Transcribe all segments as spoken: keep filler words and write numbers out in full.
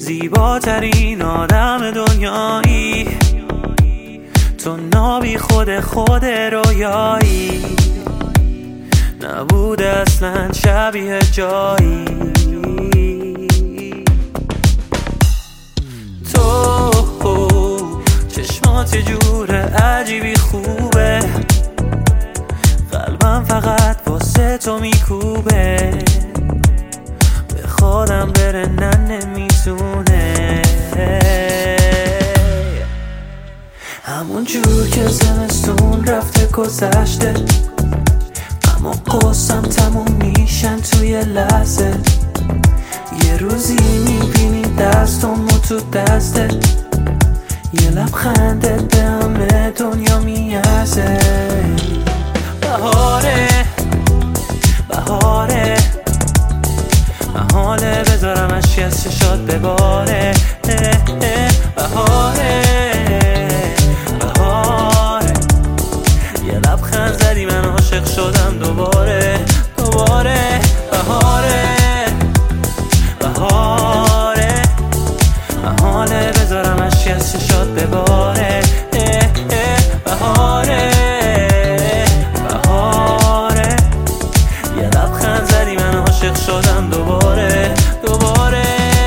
زیباترین آدم دنیایی، تو نابی خود خود رویایی، نبود اصلا شبیه جایی. تو چشمات یه جور عجیبی خوبه، قلبم فقط واسه تو میکوبه، به خودم بره نه نمیتونه. همون جور که زمستون رفته گذشته، اما قصم تموم میشن توی لحظه. یه روزی میبینی دستمو تو دسته، یه لبخندت به همه دنیا میارزه. بهاره بهاره محاله بذارم اشکی از چشات بباره. بهاره بهاره یه لبخند زدی من عاشق شدم دوباره دوباره. بهاره بهاره محاله بذارم اشکی از چشات بباره. بهاره بهاره یه لبخند زدی من عاشق شدم دوباره دوباره.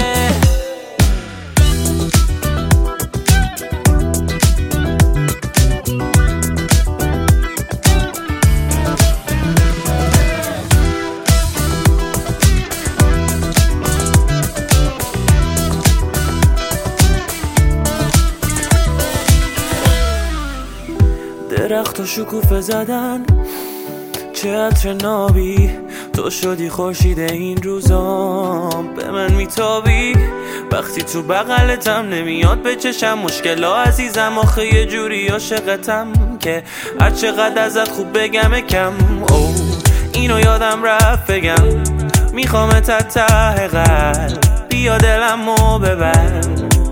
درخت و شکوفه زدن، چه عطر نابی، تو شدی خورشید این روزام، به من میتابی وقتی تو بغلتم. نمیاد به چشم مشکلا عزیزم، آخه یه جوری عاشقتم که هر چقدر ازت خوب بگم کم. او اینو یادم رفت بگم، میخوامت از ته قلب، بیا دلمو ببر.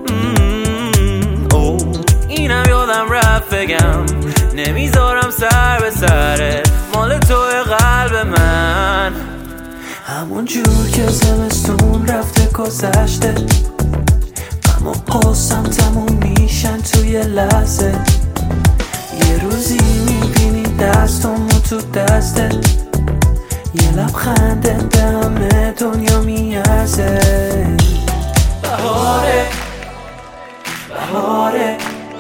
او اینم یادم رفت بگم، نمیذارم سر به سره، مال توی قلب من. همون جور که زمستون رفته گذشته، اما قصم تموم میشن توی لحظه. یه روزی میبینی دستمو تو دسته، یه لبخندت به همه دنیا میارزه. بهاره بهاره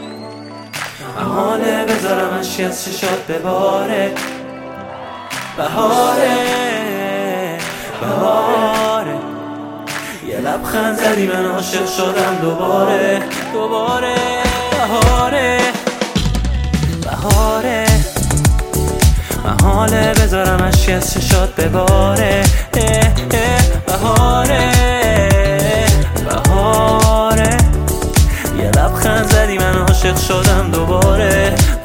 محاله بذارم اشکی از چشات بباره. بهاره بهاره یه لبخند زدی من عاشق شدم دوباره دوباره. بهاره بهاره محاله بذارم اشکی از چشات بباره. بهاره بهاره یه لبخند زدی من عاشق شدم دوباره